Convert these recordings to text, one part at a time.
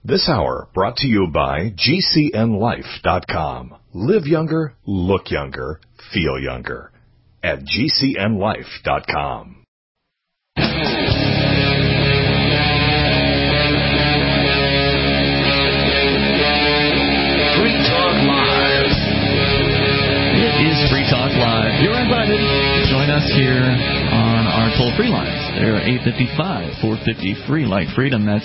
This hour brought to you by GCNLife.com. Live younger, look younger, feel younger. At GCNLife.com. Free Talk Live. It is Free Talk Live. You're invited to join us here on our toll-free lines. They're 855-450-FREE, like freedom. That's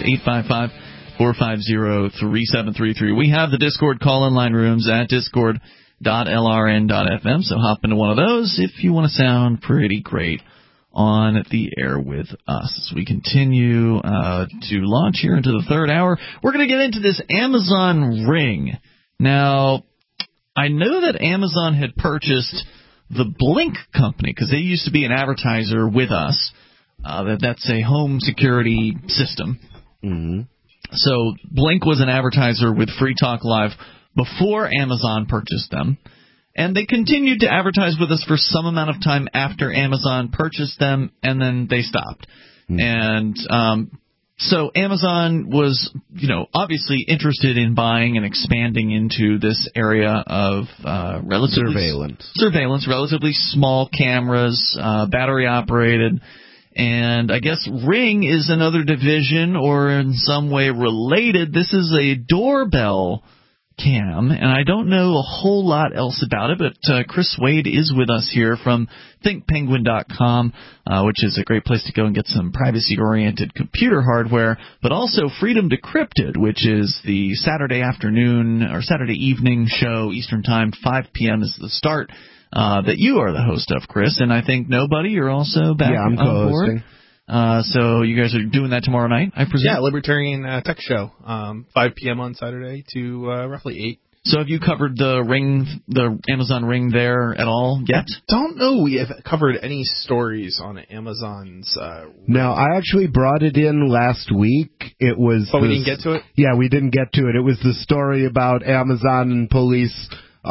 855-450-3733. We have the Discord call-in line rooms at discord.lrn.fm, so hop into one of those if you want to sound pretty great on the air with us. As we continue to launch here into the third hour, we're going to get into this Amazon Ring. Now, I know that Amazon had purchased the Blink company because they used to be an advertiser with us. That's a home security system. Mm-hmm. So Blink was an advertiser with Free Talk Live before Amazon purchased them. And they continued to advertise with us for some amount of time after Amazon purchased them, and then they stopped. Mm-hmm. And so Amazon was, obviously interested in buying and expanding into this area of surveillance, relatively small cameras, battery operated. And I guess Ring is another division or in some way related. This is a doorbell cam, and I don't know a whole lot else about it, but Chris Wade is with us here from ThinkPenguin.com, which is a great place to go and get some privacy-oriented computer hardware, but also Freedom Decrypted, which is the Saturday afternoon or Saturday evening show, Eastern Time, 5 p.m. is the start. That you are the host of, Chris, and I think Nobody, you're also back I'm on board. So you guys are doing that tomorrow night, I presume? Yeah, Libertarian Tech Show, 5 p.m. on Saturday to roughly 8. So have you covered the Amazon Ring there at all yet? I don't know. We have covered any stories on Amazon's No, I actually brought it in last week. It was. But we didn't get to it? Yeah, we didn't get to it. It was the story about Amazon and police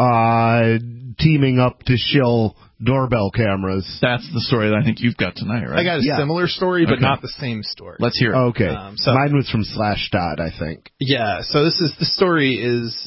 teaming up to shill doorbell cameras. That's the story that I think you've got tonight, right? I got a similar story, but not the same story. Let's hear it. Okay. Mine was from Slashdot, I think. Yeah, so the story is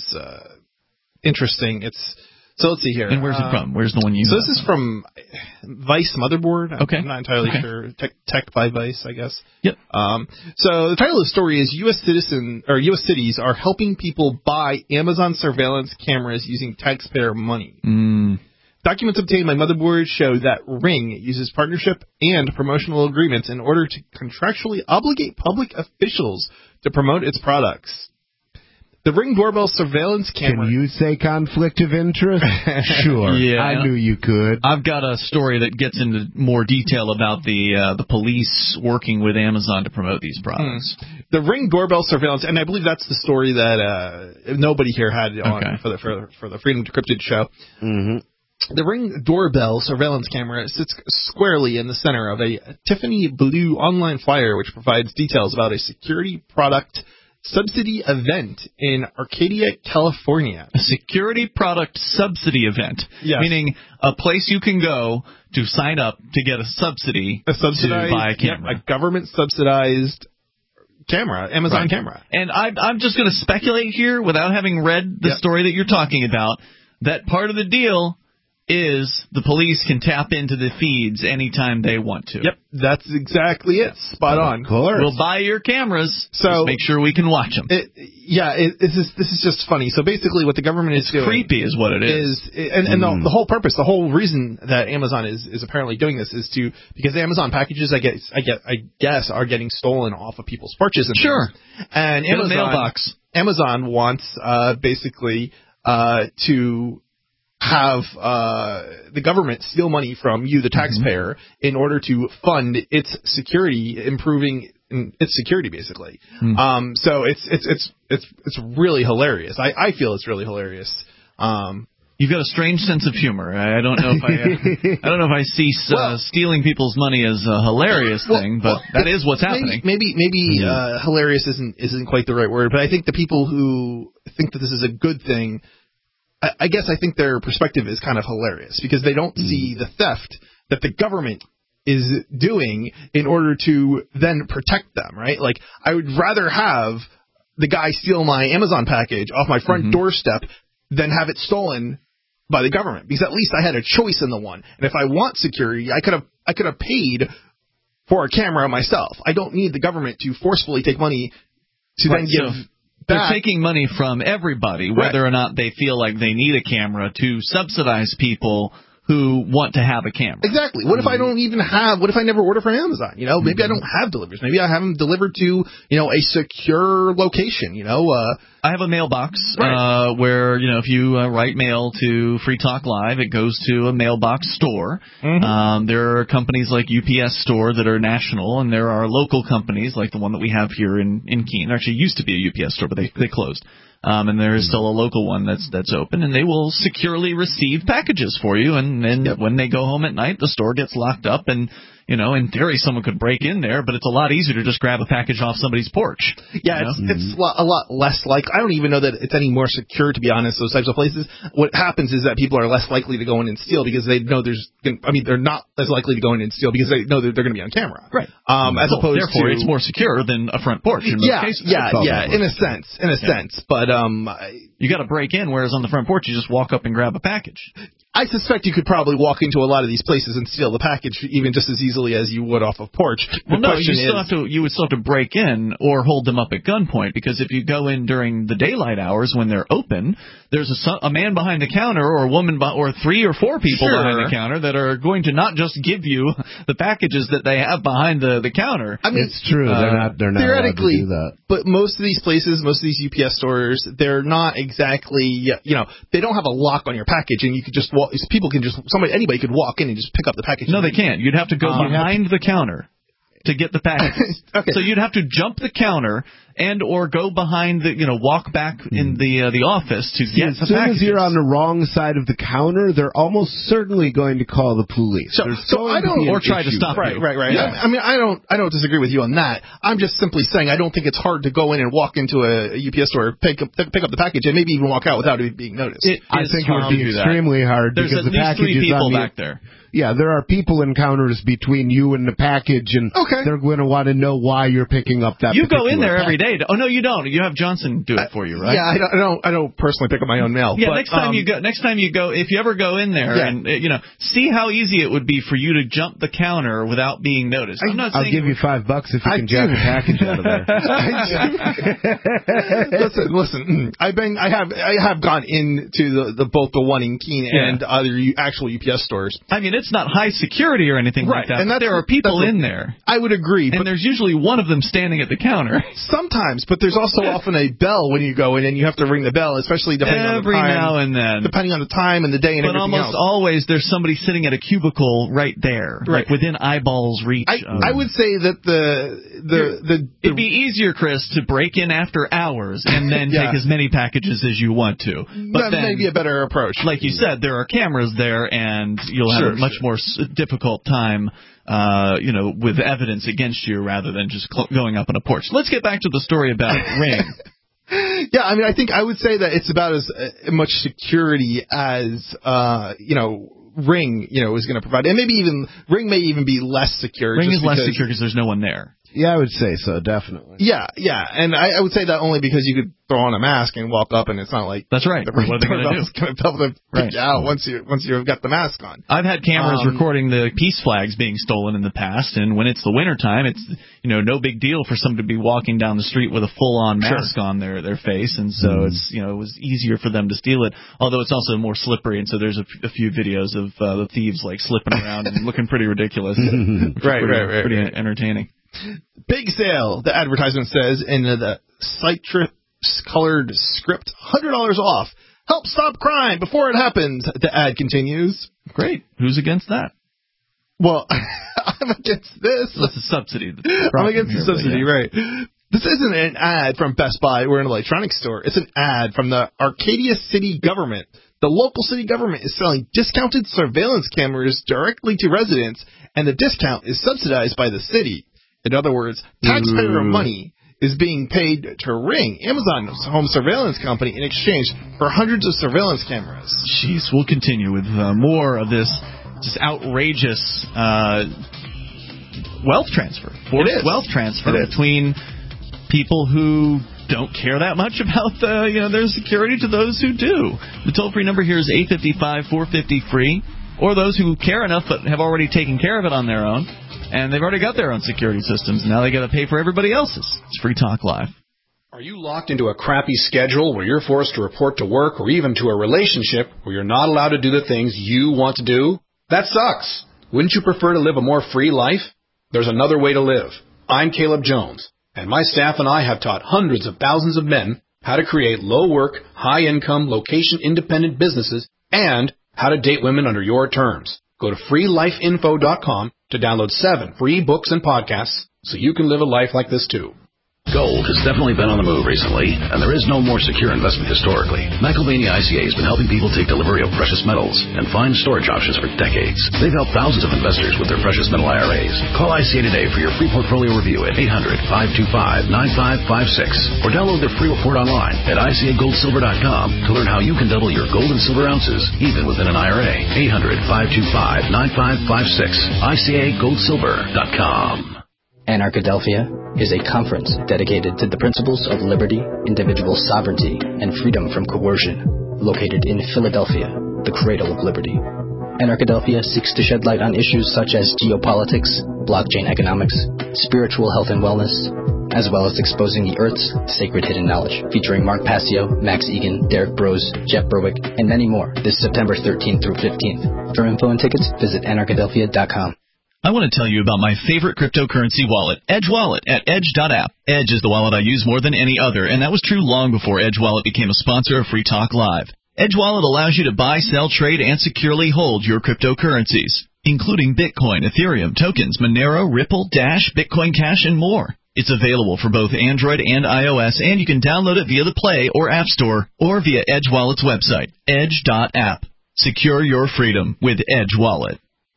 interesting. So let's see here. And where's it from? Where's the one you? So this is from Vice Motherboard. Okay. I'm not entirely sure. Tech by Vice, I guess. Yep. So the title of the story is U.S. cities are helping people buy Amazon surveillance cameras using taxpayer money. Documents obtained by Motherboard show that Ring uses partnership and promotional agreements in order to contractually obligate public officials to promote its products. The Ring doorbell surveillance camera... Can you say conflict of interest? Sure. Yeah, I knew you could. I've got a story that gets into more detail about the police working with Amazon to promote these products. The Ring doorbell surveillance, and I believe that's the story that Nobody here had on for the Freedom Decrypted show. Mm-hmm. The Ring doorbell surveillance camera sits squarely in the center of a Tiffany blue online flyer which provides details about a security product subsidy event in Arcadia, California. A security product subsidy event, meaning a place you can go to sign up to get a subsidy to buy a camera. A government-subsidized camera, Amazon camera. And I'm just going to speculate here, without having read the story that you're talking about, that part of the deal is the police can tap into the feeds anytime they want to. Yep, that's exactly it. Spot on. We'll buy your cameras, so just make sure we can watch them. This is just funny. So basically what the government is doing... It's creepy is what it is. The whole purpose, the whole reason that Amazon is apparently doing this is because the Amazon packages, I guess, are getting stolen off of people's porches. And Amazon wants basically to have the government steal money from you, the taxpayer, in order to fund its security, improving its security, basically. So it's really hilarious. I feel it's really hilarious. You've got a strange sense of humor. I don't know if I see stealing people's money as a hilarious thing, but that is what's happening. Maybe hilarious isn't quite the right word, but I think the people who think that this is a good thing, I guess I think their perspective is kind of hilarious because they don't see the theft that the government is doing in order to then protect them, right? Like, I would rather have the guy steal my Amazon package off my front doorstep than have it stolen by the government, because at least I had a choice in the one. And if I want security, I could have paid for a camera myself. I don't need the government to forcefully take money to then give back. They're taking money from everybody, whether or not they feel like they need a camera, to subsidize people who want to have a camera. Exactly. What if I don't even have, what if I never order from Amazon? You know, maybe I don't have deliveries. Maybe I have them delivered to, you know, a secure location, you know. I have a mailbox where, you know, if you write mail to Free Talk Live, it goes to a mailbox store. There are companies like UPS Store that are national, and there are local companies like the one that we have here in Keene. There actually used to be a UPS store, but they closed. And there is still a local one that's open, and they will securely receive packages for you. And when they go home at night, the store gets locked up, and, you know, in theory, someone could break in there, but it's a lot easier to just grab a package off somebody's porch. Yeah, it's a lot less likely. I don't even know that it's any more secure, to be honest, those types of places. What happens is that people are less likely to go in and steal because they know they're not as likely to go in and steal because they know that they're going to be on camera. Right. Therefore, it's more secure than a front porch in most cases. Yeah, in a sense. But you got to break in, whereas on the front porch, you just walk up and grab a package. I suspect you could probably walk into a lot of these places and steal the package even just as easily as you would off a porch. Well, no, you would still have to break in or hold them up at gunpoint, because if you go in during the daylight hours when they're open, there's a man behind the counter or a woman or 3 or 4 people behind the counter that are going to not just give you the packages that they have behind the counter. I mean, it's true. They're not theoretically allowed to do that. But most of these places, most of these UPS stores, they're not exactly, you know, they don't have a lock on your package, and you could just walk. Anybody could walk in and just pick up the package. No, they can't. You'd have to go behind the counter to get the packages. Okay. So you'd have to jump the counter and or go behind walk back in the office to get the packages. As soon as you're on the wrong side of the counter, they're almost certainly going to call the police. So I don't, or try to stop you. Right. Yeah. I mean, I don't disagree with you on that. I'm just simply saying I don't think it's hard to go in and walk into a UPS store, pick up the package, and maybe even walk out without it being noticed. I think it would be extremely hard because the package is on back there. Yeah, there are people in counters between you and the package, and they're going to want to know why you're picking up that. You go in there every day. Oh no, you don't. You have Johnson do it for you, right? Yeah, I don't personally pick up my own mail. Yeah, but, next time you go, if you ever go in there, and see how easy it would be for you to jump the counter without being noticed. I'll give you $5 if you can jack a package out of there. Listen. I have gone into both the one in Keene and other actual UPS stores. I mean, it's not high security or anything like that. And there are people in there. I would agree. And there's usually one of them standing at the counter. Sometimes, but there's also often a bell when you go in, and you have to ring the bell, especially depending on the time. Every now and then. Depending on the time and the day and everything else. But almost always there's somebody sitting at a cubicle right there, like within eyeballs reach. I would say that it'd be easier, Chris, to break in after hours and then take as many packages as you want to. But that may be a better approach. Like you said, there are cameras there, and you'll have a much more difficult time, with evidence against you rather than just going up on a porch. Let's get back to the story about Ring. Yeah, I mean, I would say that it's about as much security as, Ring, is going to provide. And maybe even, Ring may even be less secure. Ring is less secure because there's no one there. Yeah, I would say so, definitely. Yeah, and I would say that only because you could throw on a mask and walk up, and it's not like that's right. What are they going to do? It's going to be able to pick you out once you've got the mask on. I've had cameras recording the peace flags being stolen in the past, and when it's the wintertime, it's no big deal for someone to be walking down the street with a full-on mask on their face, and so it's it was easier for them to steal it. Although it's also more slippery, and so there's a few videos of the thieves like slipping around and looking pretty ridiculous. Pretty entertaining. Big sale, the advertisement says in the citrus-colored script, $100 off. Help stop crime before it happens, the ad continues. Great. Who's against that? Well, I'm against this. That's a subsidy. I'm against the subsidy, right. This isn't an ad from Best Buy or an electronics store. It's an ad from the Arcadia City government. The local city government is selling discounted surveillance cameras directly to residents, and the discount is subsidized by the city. In other words, taxpayer money is being paid to Ring, Amazon's home surveillance company, in exchange for hundreds of surveillance cameras. Jeez, we'll continue with more of this just outrageous wealth transfer, forced wealth transfer between people who don't care that much about their security to those who do. The toll-free number here is 855-450-FREE, or those who care enough but have already taken care of it on their own, and they've already got their own security systems. Now they got to pay for everybody else's. It's Free Talk Live. Are you locked into a crappy schedule where you're forced to report to work, or even to a relationship where you're not allowed to do the things you want to do? That sucks. Wouldn't you prefer to live a more free life? There's another way to live. I'm Caleb Jones, and my staff and I have taught hundreds of thousands of men how to create low-work, high-income, location-independent businesses and how to date women under your terms. Go to freelifeinfo.com to download 7 free books and podcasts so you can live a life like this too. Gold has definitely been on the move recently, and there is no more secure investment historically. McIlvania ICA has been helping people take delivery of precious metals and find storage options for decades. They've helped thousands of investors with their precious metal IRAs. Call ICA today for your free portfolio review at 800-525-9556 or download their free report online at ICAGoldSilver.com to learn how you can double your gold and silver ounces even within an IRA. 800-525-9556. ICAGoldSilver.com. Anarchadelphia is a conference dedicated to the principles of liberty, individual sovereignty, and freedom from coercion, located in Philadelphia, the cradle of liberty. Anarchadelphia seeks to shed light on issues such as geopolitics, blockchain economics, spiritual health and wellness, as well as exposing the Earth's sacred hidden knowledge, featuring Mark Passio, Max Egan, Derek Brose, Jeff Berwick, and many more this September 13th through 15th. For info and tickets, visit anarchadelphia.com. I want to tell you about my favorite cryptocurrency wallet, Edge Wallet, at edge.app. Edge is the wallet I use more than any other, and that was true long before Edge Wallet became a sponsor of Free Talk Live. Edge Wallet allows you to buy, sell, trade, and securely hold your cryptocurrencies, including Bitcoin, Ethereum, tokens, Monero, Ripple, Dash, Bitcoin Cash, and more. It's available for both Android and iOS, and you can download it via the Play or App Store or via Edge Wallet's website, edge.app. Secure your freedom with Edge Wallet.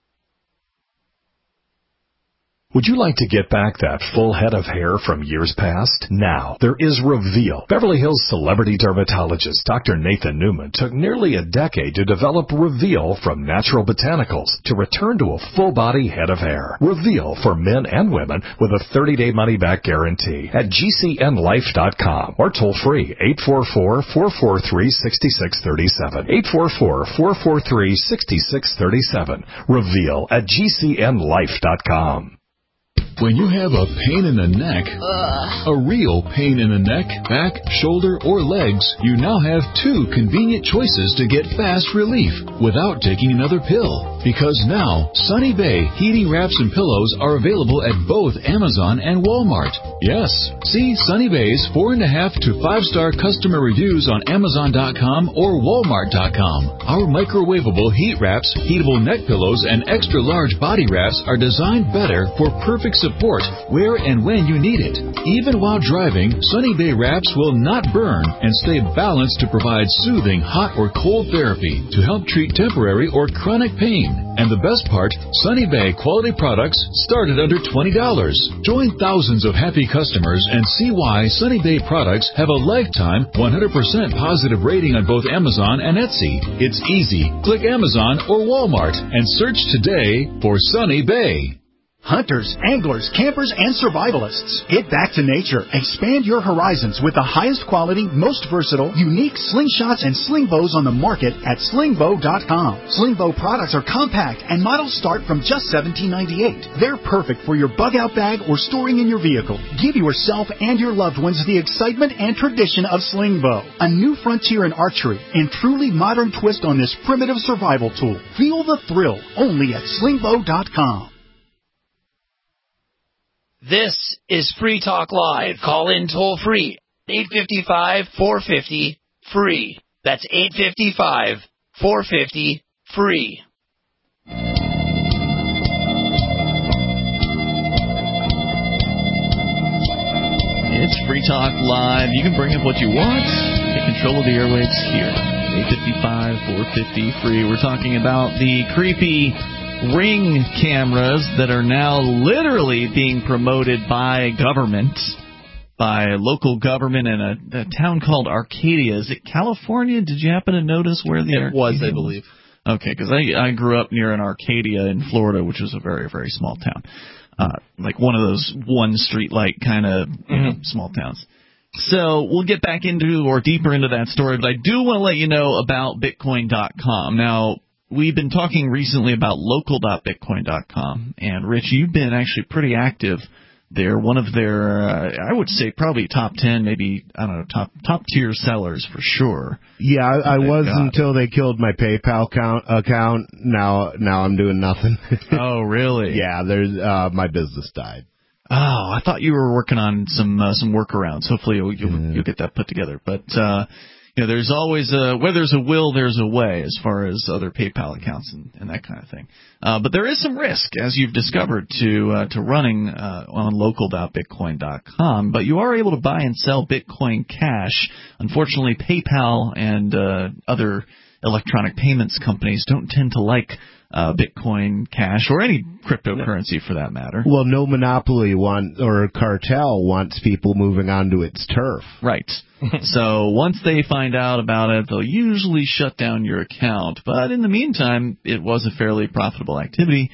Would you like to get back that full head of hair from years past? Now, there is Reveal. Beverly Hills celebrity dermatologist Dr. Nathan Newman took nearly a decade to develop Reveal from natural botanicals to return to a full-body head of hair. Reveal for men and women with a 30-day money-back guarantee at GCNlife.com or toll free 844-443-6637. 844-443-6637. Reveal at GCNlife.com. When you have a pain in the neck, a real pain in the neck, back, shoulder, or legs, you now have 2 convenient choices to get fast relief without taking another pill. Because now, Sunny Bay heating wraps and pillows are available at both Amazon and Walmart. Yes, see Sunny Bay's 4.5 to 5-star customer reviews on Amazon.com or Walmart.com. Our microwavable heat wraps, heatable neck pillows, and extra large body wraps are designed better for perfect support where and when you need it. Even while driving, Sunny Bay wraps will not burn and stay balanced to provide soothing hot or cold therapy to help treat temporary or chronic pain. And the best part, Sunny Bay quality products start at under $20. Join thousands of happy customers and see why Sunny Bay products have a lifetime 100% positive rating on both Amazon and Etsy. It's easy. Click Amazon or Walmart and search today for Sunny Bay. Hunters, anglers, campers, and survivalists. Get back to nature. Expand your horizons with the highest quality, most versatile, unique slingshots and sling bows on the market at slingbow.com. Slingbow products are compact and models start from just $17.98. They're perfect for your bug-out bag or storing in your vehicle. Give yourself and your loved ones the excitement and tradition of Slingbow, a new frontier in archery and truly modern twist on this primitive survival tool. Feel the thrill only at slingbow.com. This is Free Talk Live. Call in toll free, 855-450-FREE. That's 855-450-FREE. It's Free Talk Live. You can bring up what you want. Take control of the airwaves here. 855-450-FREE. We're talking about the creepy Ring cameras that are now literally being promoted by government, by local government in a town called Arcadia. Is it California? Did you happen to notice where the Arcadia was, I believe. Okay, because I grew up near an Arcadia in Florida, which was a very, very small town. Like one of those one street light kind of small towns. So we'll get back into or deeper into that story, but I do want to let you know about Bitcoin.com. Now, we've been talking recently about local.bitcoin.com, and Rich, you've been actually pretty active there. One of their, I would say, probably top 10, maybe, I don't know, top tier sellers for sure. Yeah, I was until they killed my PayPal account. Now I'm doing nothing. Oh, really? Yeah, there's my business died. Oh, I thought you were working on some workarounds. Hopefully you'll get that put together. But there's always where there's a will, there's a way, as far as other PayPal accounts and that kind of thing. But there is some risk, as you've discovered, to running on local.bitcoin.com. But you are able to buy and sell Bitcoin Cash. Unfortunately, PayPal and other electronic payments companies don't tend to like Bitcoin Cash or any cryptocurrency for that matter. Well, no monopoly or cartel wants people moving onto its turf. Right. So once they find out about it, they'll usually shut down your account. But in the meantime, it was a fairly profitable activity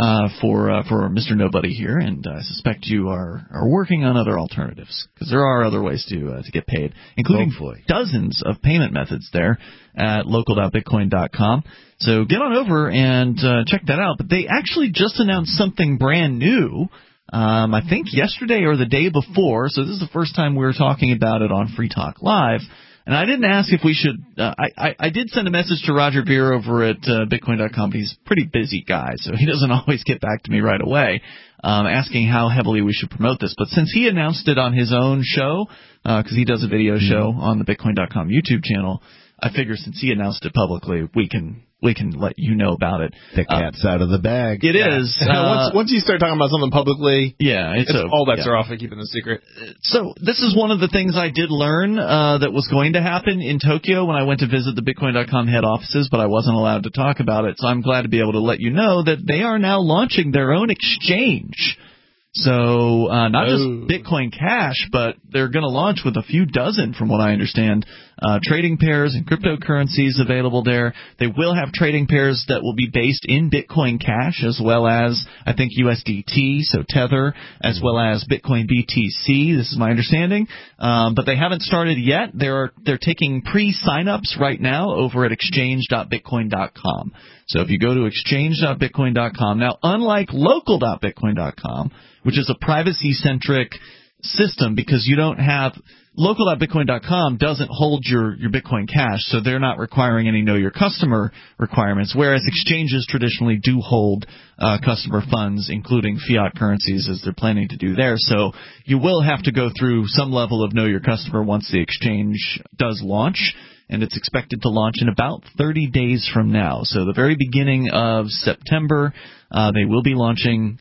for Mr. Nobody here, and I suspect you are working on other alternatives, because there are other ways to get paid, including dozens of payment methods there at local.bitcoin.com. So get on over and check that out. But they actually just announced something brand new, I think yesterday or the day before, so this is the first time we're talking about it on Free Talk Live. And I didn't ask if we should I did send a message to Roger Ver over at Bitcoin.com. He's a pretty busy guy, so he doesn't always get back to me right away, asking how heavily we should promote this. But since he announced it on his own show, because he does a video show on the Bitcoin.com YouTube channel, I figure since he announced it publicly, we can let you know about it. The cat's out of the bag. It is. Once you start talking about something publicly, it's all bets are off at keeping the secret. So this is one of the things I did learn that was going to happen in Tokyo when I went to visit the Bitcoin.com head offices, but I wasn't allowed to talk about it. So I'm glad to be able to let you know that they are now launching their own exchange. So not just Bitcoin Cash, but they're going to launch with a few dozen, from what I understand, trading pairs and cryptocurrencies available there. They will have trading pairs that will be based in Bitcoin Cash, as well as, I think, USDT, so Tether, as well as Bitcoin BTC. This is my understanding. But they haven't started yet. They're taking pre-sign-ups right now over at exchange.bitcoin.com. So if you go to exchange.bitcoin.com, now unlike local.bitcoin.com, which is a privacy-centric system, because you don't have local.bitcoin.com doesn't hold your Bitcoin Cash, so they're not requiring any know your customer requirements, whereas exchanges traditionally do hold customer funds, including fiat currencies, as they're planning to do there. So you will have to go through some level of know your customer once the exchange does launch, and it's expected to launch in about 30 days from now. So the very beginning of September, they will be launching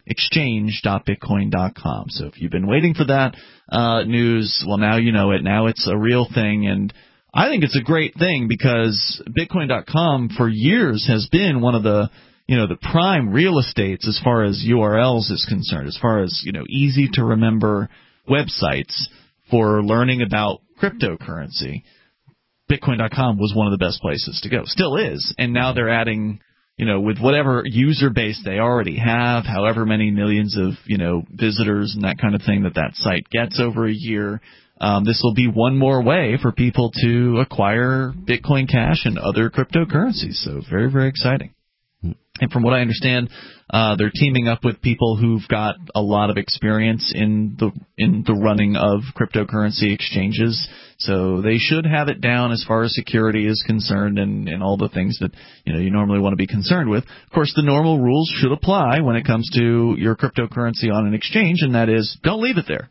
exchange.bitcoin.com. So if you've been waiting for that news, well, now you know it. Now it's a real thing, and I think it's a great thing, because Bitcoin.com for years has been one of the prime real estates as far as URLs is concerned, as far as, easy to remember websites for learning about cryptocurrency. Bitcoin.com was one of the best places to go. Still is. And now they're adding, with whatever user base they already have, however many millions of, visitors and that kind of thing that site gets over a year, this will be one more way for people to acquire Bitcoin Cash and other cryptocurrencies. So very, very exciting. And from what I understand, they're teaming up with people who've got a lot of experience in the running of cryptocurrency exchanges. So they should have it down as far as security is concerned, and all the things that you normally want to be concerned with. Of course, the normal rules should apply when it comes to your cryptocurrency on an exchange, and that is, don't leave it there.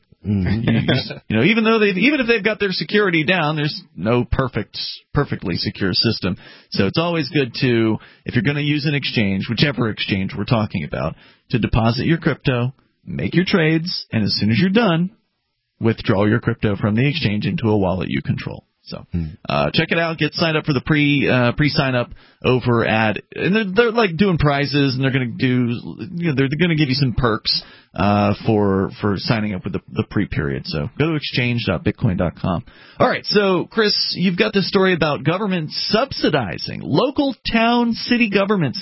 Even if they've got their security down, there's no perfectly secure system. So it's always good to, if you're going to use an exchange, whichever exchange we're talking about, to deposit your crypto, make your trades, and as soon as you're done, withdraw your crypto from the exchange into a wallet you control. So check it out. Get signed up for the pre-sign up over at, and they're like doing prizes, and they're going to do, they're going to give you some perks for signing up with the pre-period. So go to exchange.bitcoin.com. All right, so Chris, you've got this story about government subsidizing, local town city governments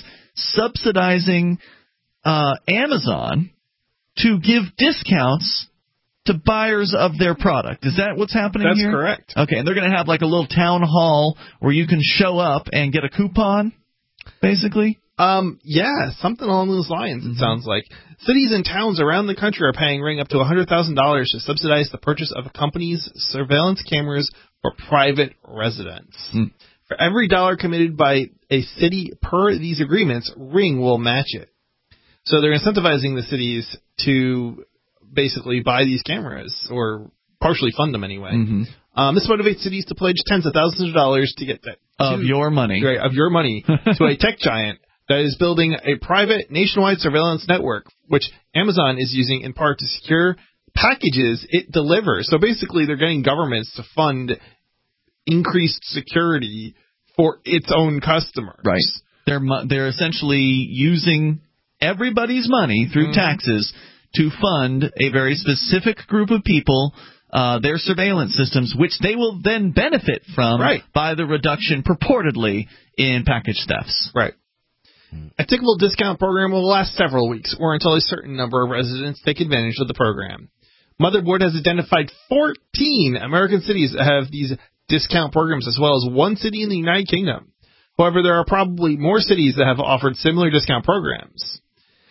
subsidizing Amazon to give discounts to buyers of their product. Is that what's happening here? That's correct. Okay, and they're going to have like a little town hall where you can show up and get a coupon, basically? Yeah, something along those lines, it sounds like. Cities and towns around the country are paying Ring up to $100,000 to subsidize the purchase of a company's surveillance cameras for private residents. For every dollar committed by a city per these agreements, Ring will match it. So they're incentivizing the cities to basically buy these cameras, or partially fund them anyway. This motivates cities to pledge tens of thousands of dollars to get that of your money to a tech giant that is building a private nationwide surveillance network, which Amazon is using in part to secure packages it delivers. So basically, they're getting governments to fund increased security for its own customers. Right. They're essentially using everybody's money through taxes to fund a very specific group of people, their surveillance systems, which they will then benefit from by the reduction purportedly in package thefts. Right. A tickable discount program will last several weeks or until a certain number of residents take advantage of the program. Motherboard has identified 14 American cities that have these discount programs, as well as one city in the United Kingdom. However, there are probably more cities that have offered similar discount programs.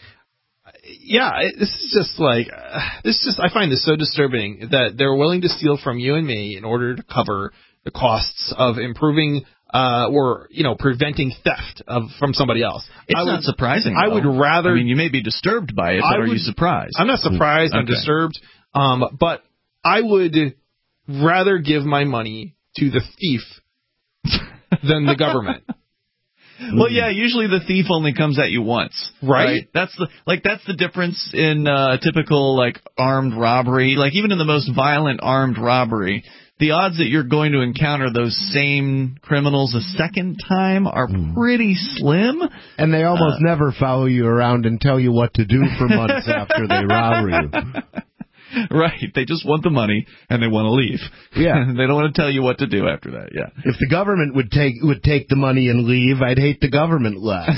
Yeah, this is just like, I find this so disturbing that they're willing to steal from you and me in order to cover the costs of improving or preventing theft from somebody else. It's not surprising. I would rather. I mean, you may be disturbed by it, but are you surprised? I'm not surprised. I'm disturbed. But I would rather give my money to the thief than the government. Well, yeah, usually the thief only comes at you once, right? That's the difference in typical armed robbery. Like even in the most violent armed robbery, the odds that you're going to encounter those same criminals a second time are pretty slim. And they almost never follow you around and tell you what to do for months after they rob you. Right. They just want the money and they want to leave. Yeah. They don't want to tell you what to do after that. Yeah. If the government would take the money and leave, I'd hate the government less.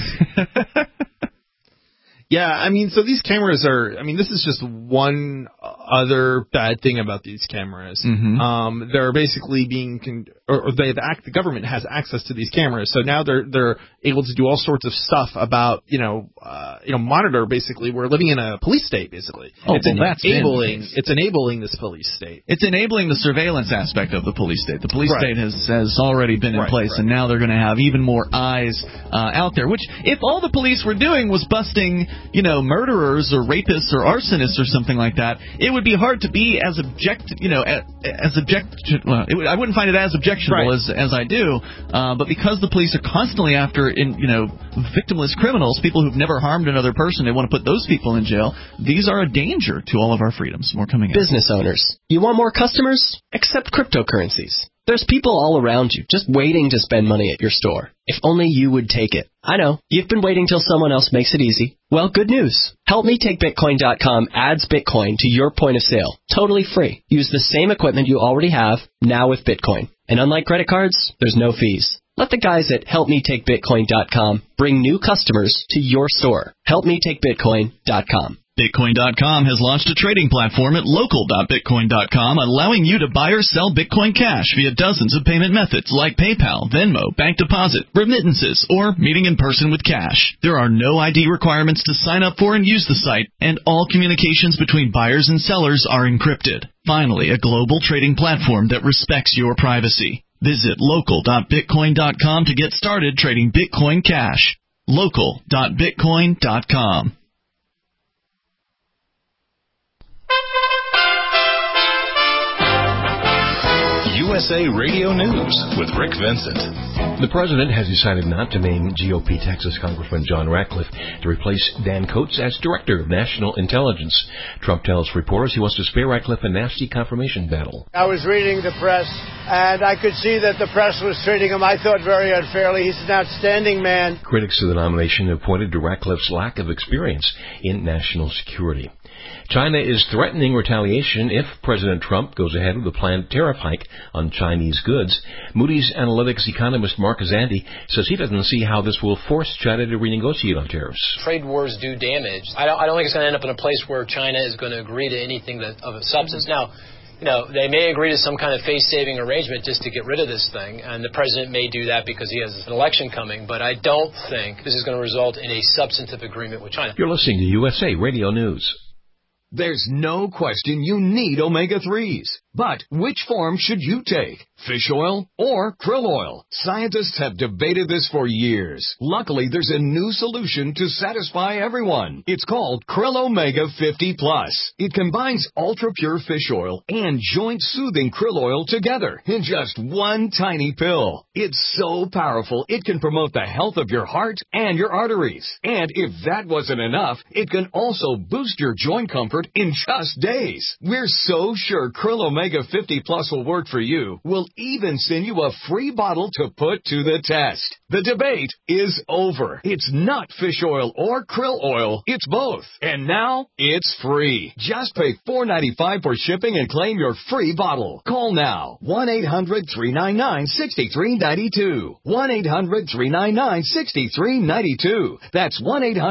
Yeah, I mean, so these cameras this is just one other bad thing about these cameras. They're basically the government has access to these cameras, so now they're able to do all sorts of stuff about, monitor, basically. We're living in a police state, basically. It's enabling this police state. It's enabling the surveillance aspect of the police state. The police state has already been in place, and now they're going to have even more eyes out there, which, if all the police were doing was busting murderers or rapists or arsonists or something like that, it would be hard to be as I wouldn't find it as objectionable as I do, but because the police are constantly after victimless criminals, people who've never harmed another person, they want to put those people in jail. These are a danger to all of our freedoms. More coming in. Business owners, you want more customers? Accept cryptocurrencies. There's people all around you just waiting to spend money at your store. If only you would take it. I know, you've been waiting till someone else makes it easy. Well, good news. HelpMeTakeBitcoin.com adds Bitcoin to your point of sale. Totally free. Use the same equipment you already have, now with Bitcoin. And unlike credit cards, there's no fees. Let the guys at HelpMeTakeBitcoin.com bring new customers to your store. HelpMeTakeBitcoin.com. Bitcoin.com has launched a trading platform at local.bitcoin.com, allowing you to buy or sell Bitcoin Cash via dozens of payment methods like PayPal, Venmo, bank deposit, remittances, or meeting in person with cash. There are no ID requirements to sign up for and use the site, and all communications between buyers and sellers are encrypted. Finally, a global trading platform that respects your privacy. Visit local.bitcoin.com to get started trading Bitcoin Cash. Local.bitcoin.com. USA Radio News with Rick Vincent. The president has decided not to name GOP Texas Congressman John Ratcliffe to replace Dan Coates as Director of National Intelligence. Trump tells reporters he wants to spare Ratcliffe a nasty confirmation battle. I was reading the press, and I could see that the press was treating him, I thought, very unfairly. He's an outstanding man. Critics of the nomination have pointed to Ratcliffe's lack of experience in national security. China is threatening retaliation if President Trump goes ahead with a planned tariff hike on Chinese goods. Moody's Analytics economist Mark Zandi says he doesn't see how this will force China to renegotiate on tariffs. Trade wars do damage. I don't think it's going to end up in a place where China is going to agree to anything of a substance. Now, they may agree to some kind of face-saving arrangement just to get rid of this thing, and the president may do that because he has an election coming, but I don't think this is going to result in a substantive agreement with China. You're listening to USA Radio News. There's no question you need omega-3s. But which form should you take? Fish oil or krill oil? Scientists have debated this for years. Luckily, there's a new solution to satisfy everyone. It's called Krill Omega 50 Plus. It combines ultra-pure fish oil and joint-soothing krill oil together in just one tiny pill. It's so powerful, it can promote the health of your heart and your arteries. And if that wasn't enough, it can also boost your joint comfort in just days. We're so sure Krill Omega 50 Plus will work for you. We'll even send you a free bottle to put to the test. The debate is over. It's not fish oil or krill oil. It's both. And now it's free. Just pay $4.95 for shipping and claim your free bottle. Call now. 1-800-399-6392. 1-800-399-6392. That's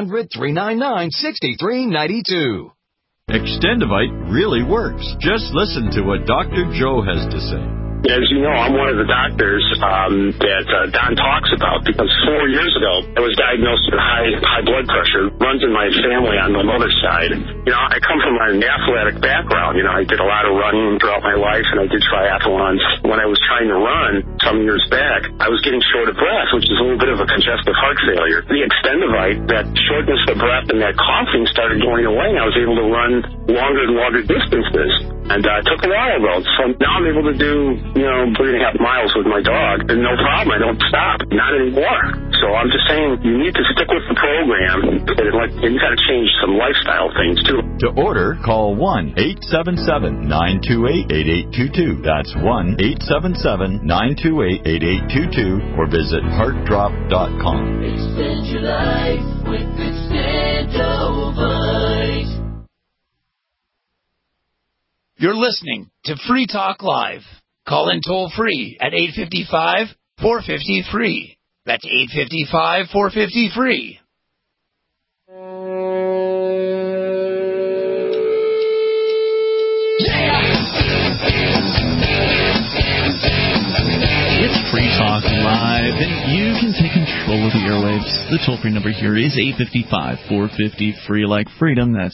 1-800-399-6392. Extendivite really works. Just listen to what Dr. Joe has to say. As you know, I'm one of the doctors that Don talks about because 4 years ago I was diagnosed with high blood pressure. Runs in my family on my mother's side. I come from an athletic background. I did a lot of running throughout my life, and I did triathlons. When I was trying to run some years back, I was getting short of breath, which is a little bit of a congestive heart failure. The Extendivite, that shortness of breath and that coughing started going away, and I was able to run longer and longer distances. And it took a while, though. So now I'm able to do 3.5 miles with my dog, and no problem. I don't stop. Not anymore. So I'm just saying you need to stick with the program, and you got to change some lifestyle things, too. To order, call 1-877-928-8822. That's 1-877-928-8822, or visit heartdrop.com. Extend your life with Extendovite. You're listening to Free Talk Live. Call in toll-free at 855-450-FREE. That's 855-450-FREE. It's Free Talk Live, and you can take control of the airwaves. The toll-free number here is 855-450-FREE, like freedom. That's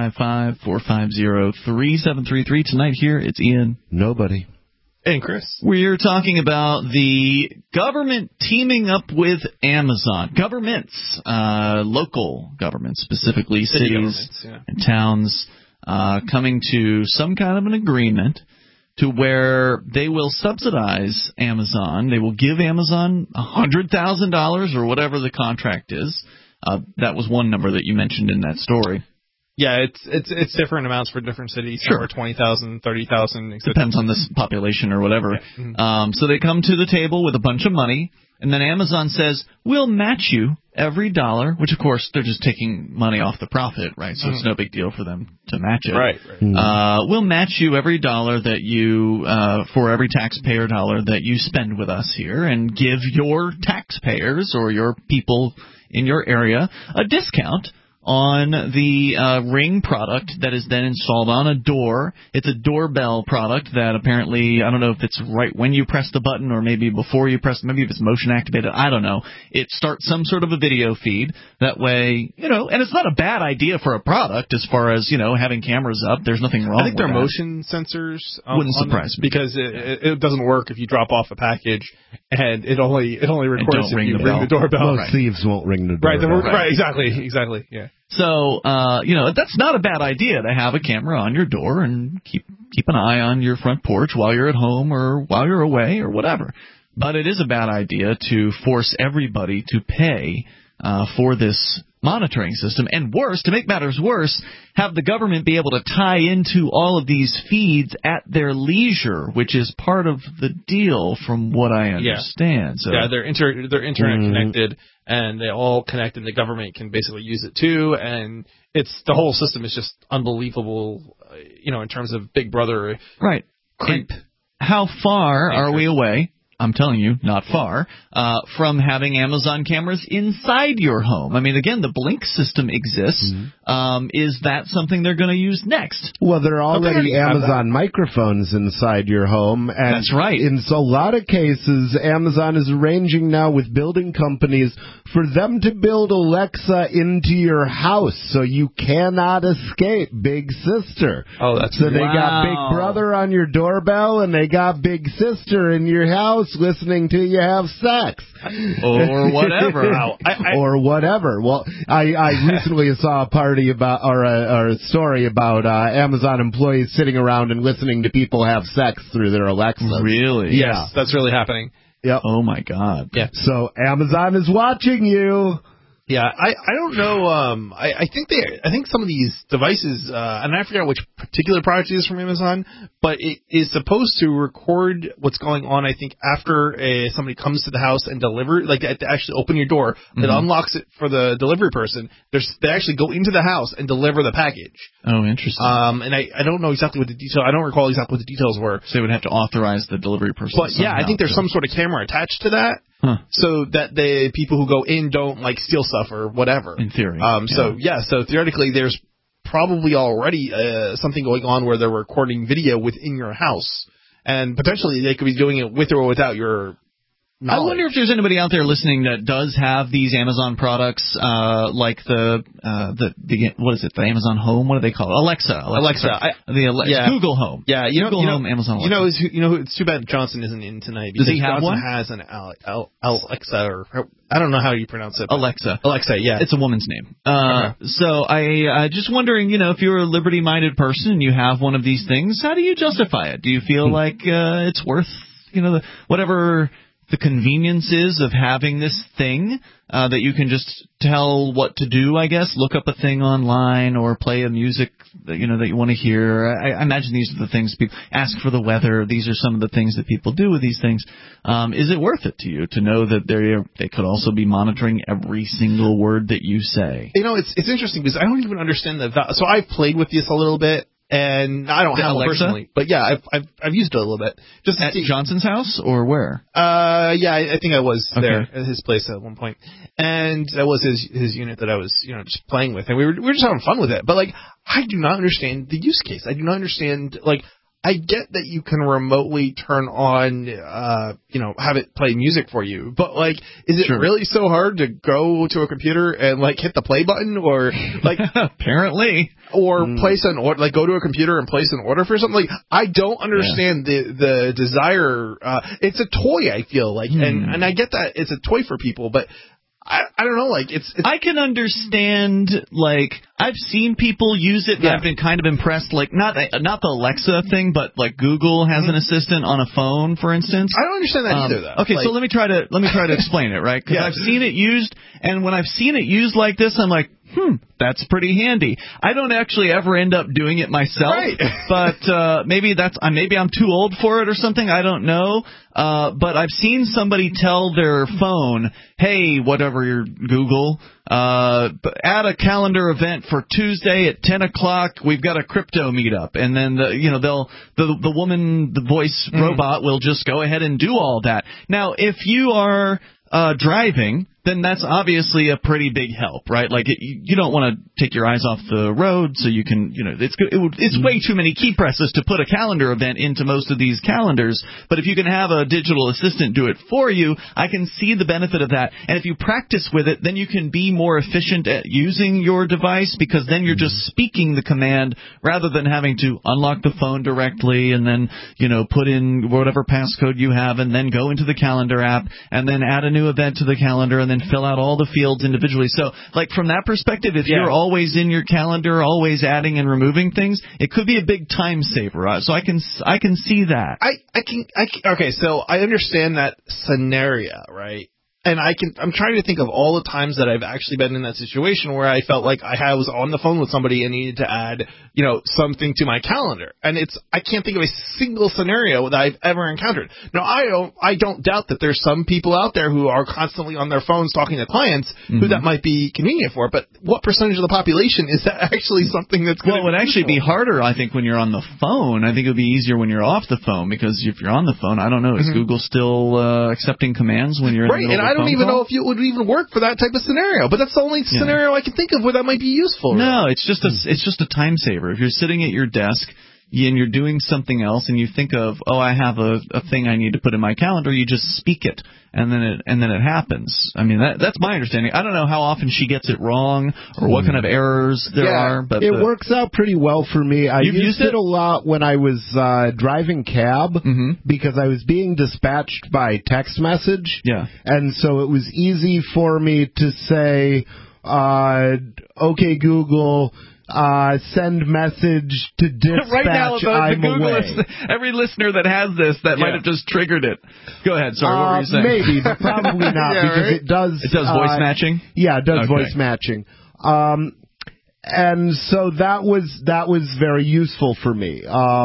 855-450-3733. Tonight here, it's Ian. Nobody. And Chris. We're talking about the government teaming up with Amazon. Governments, local governments, specifically cities and towns, coming to some kind of an agreement to where they will subsidize Amazon. They will give Amazon $100,000 or whatever the contract is. That was one number that you mentioned in that story. Yeah, it's different amounts for different cities. Sure. 20,000, 30,000. Depends on this population or whatever. Yeah. Mm-hmm. So they come to the table with a bunch of money, and then Amazon says, we'll match you every dollar, which, of course, they're just taking money off the profit, right? So it's no big deal for them to match it. Right. We'll match you every dollar that you, for every taxpayer dollar that you spend with us here, and give your taxpayers or your people in your area a discount on the Ring product that is then installed on a door. It's a doorbell product that apparently, I don't know if it's right when you press the button or maybe before you press, maybe if it's motion activated, I don't know. It starts some sort of a video feed. That way, and it's not a bad idea for a product as far as, having cameras up. There's nothing wrong with that. I think they're motion sensors. Wouldn't surprise me. Because it doesn't work if you drop off a package and it only records if you ring the doorbell. Most thieves won't ring the doorbell. Right, exactly, yeah. So, that's not a bad idea to have a camera on your door and keep an eye on your front porch while you're at home or while you're away or whatever. But it is a bad idea to force everybody to pay for this monitoring system, and worse, to make matters worse, have the government be able to tie into all of these feeds at their leisure, which is part of the deal from what I understand. So they're internet connected, and they all connect, and the government can basically use it too, and the whole system is just unbelievable, in terms of Big Brother creep. And how far are we away? I'm telling you, not far, from having Amazon cameras inside your home. I mean, again, the Blink system exists. Is that something they're going to use next? Well, there are already Amazon microphones inside your home. And that's right. In a lot of cases, Amazon is arranging now with building companies for them to build Alexa into your house so you cannot escape Big Sister. Oh, that's so they got Big Brother on your doorbell, and they got Big Sister in your house listening to you have sex. Or whatever. Or whatever. Well, I recently saw a party about, or a story about Amazon employees sitting around and listening to people have sex through their Alexas. Really? Yes, that's really happening. Yep. Oh, my God. Yeah. So Amazon is watching you. Yeah, I don't know. I think some of these devices, and I forget which particular product it is from Amazon, but it is supposed to record what's going on. I think after somebody comes to the house and deliver, like to actually open your door, it unlocks it for the delivery person. They actually go into the house and deliver the package. Oh, interesting. And I don't know exactly what the detail. I don't recall exactly what the details were. So they would have to authorize the delivery person. But yeah, I think there's some sort of camera attached to that. So that the people who go in don't steal stuff or whatever. In theory. So theoretically there's probably already something going on where they're recording video within your house, and potentially they could be doing it with or without your knowledge. I wonder if there's anybody out there listening that does have these Amazon products, like the what is it? The Amazon Home? What do they call it? Alexa. Google Home. Yeah, Google Home, Amazon Alexa. It's too bad Johnson isn't in tonight. Does he have Johnson one? has an Alexa, or I don't know how you pronounce it. Alexa. Yeah. It's a woman's name. So I just wondering, if you're a liberty-minded person and you have one of these things, how do you justify it? Do you feel like it's worth, whatever the convenience is of having this thing that you can just tell what to do, I guess, look up a thing online or play a music that you want to hear. I imagine these are the things people ask for the weather. These are some of the things that people do with these things. Is it worth it to you to know that they could also be monitoring every single word that you say? It's interesting because I don't even understand so I've played with this a little bit. And I don't have one personally, but yeah, I've used it a little bit. Just at Johnson's house or where? Yeah, I think I was there at his place at one point, and that was his unit that I was just playing with, and we were just having fun with it. But I do not understand the use case. I do not understand I get that you can remotely turn on, have it play music for you, but is it really so hard to go to a computer and hit the play button or apparently, or place an order, go to a computer and place an order for something? I don't understand the desire. It's a toy, I feel and I get that it's a toy for people, but I don't know, it's I can understand, I've seen people use it, and I've been kind of impressed, not the Alexa thing, but, Google has an assistant on a phone, for instance. I don't understand that either, though. Okay, so let me try to explain it, right? Because I've seen it used, and when I've seen it used like this, I'm like, that's pretty handy. I don't actually ever end up doing it myself, but maybe I'm too old for it or something. I don't know. But I've seen somebody tell their phone, "Hey, whatever your Google, add a calendar event for Tuesday at 10 o'clock. We've got a crypto meetup," and then the woman, the voice robot, will just go ahead and do all that. Now, if you are driving, then that's obviously a pretty big help, right? You don't want to take your eyes off the road, so you can, it's way too many key presses to put a calendar event into most of these calendars. But if you can have a digital assistant do it for you, I can see the benefit of that. And if you practice with it, then you can be more efficient at using your device, because then you're just speaking the command rather than having to unlock the phone directly and then, put in whatever passcode you have and then go into the calendar app and then add a new event to the calendar and then fill out all the fields individually. So, from that perspective, if you're always in your calendar, always adding and removing things, it could be a big time saver. So I can see that. Okay, so I understand that scenario, right? And I'm trying to think of all the times that I've actually been in that situation where I felt like I was on the phone with somebody and needed to add, something to my calendar. And I can't think of a single scenario that I've ever encountered. Now, I don't doubt that there's some people out there who are constantly on their phones talking to clients who that might be convenient for. But what percentage of the population is that actually something that's going to be Well, it would actually be harder, I think, when you're on the phone. I think it would be easier when you're off the phone, because if you're on the phone, I don't know, is Google still accepting commands when you're in the middle of a phone I don't even know if it would even work for that type of scenario, but that's the only scenario I can think of where that might be useful. No, it's just a time saver. If you're sitting at your desk and you're doing something else and you think of, I have a thing I need to put in my calendar, you just speak it and then it happens. I mean, that's my understanding. I don't know how often she gets it wrong or what kind of errors there are, but it works out pretty well for me. I used it a lot when I was driving cab because I was being dispatched by text message. Yeah. And so it was easy for me to say, okay, Google, send message to dispatch. Right now, I'm Google away. Every listener that has this, that might have just triggered it. Go ahead. Sorry, what were you saying? Maybe, but probably not, because it does. It does voice matching. Yeah, it does voice matching. And so that was very useful for me.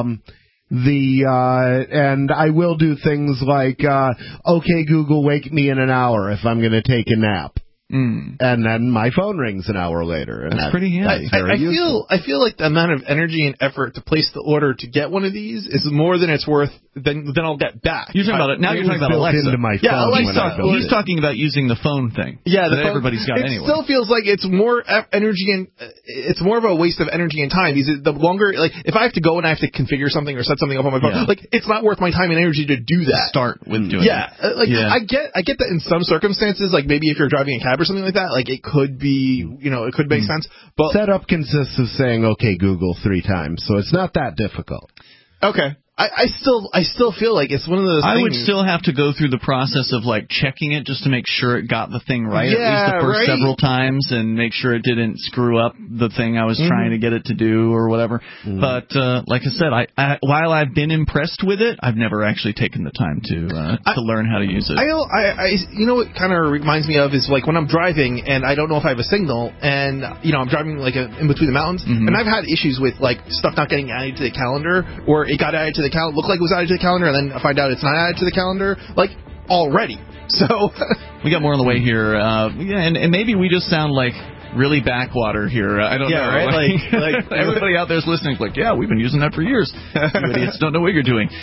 And I will do things like, okay, Google, wake me in an hour if I'm going to take a nap. And then my phone rings an hour later. And that's pretty handy. I feel like the amount of energy and effort to place the order to get one of these is more than it's worth than I'll get back. You're talking about it. Now you're talking about Alexa. Into my phone he's talking about using the phone thing. Yeah, that everybody's got anyway. It still feels like it's more energy and it's more of a waste of energy and time. The longer, like, if I have to go and I have to configure something or set something up on my phone, like, it's not worth my time and energy to do that. Start with doing it. I get that in some circumstances, like maybe if you're driving a cab or something like that, like it could be, it could make sense. But setup consists of saying, okay, Google 3 times, so it's not that difficult. Okay. I still feel like it's one of those things. I would still have to go through the process of like checking it just to make sure it got the thing right, at least the first several times, and make sure it didn't screw up the thing I was trying to get it to do or whatever. But like I said, I while I've been impressed with it, I've never actually taken the time to learn how to use it. What kind of reminds me of is like when I'm driving and I don't know if I have a signal, and I'm driving like in between the mountains, and I've had issues with like stuff not getting added to the calendar, or it got added to the calendar, looked like it was added to the calendar, and then I find out it's not added to the calendar, like, already. So we got more on the way here, and maybe we just sound like really backwater here. I don't know. Right? Like everybody out there's listening, like, we've been using that for years. You idiots don't know what you're doing.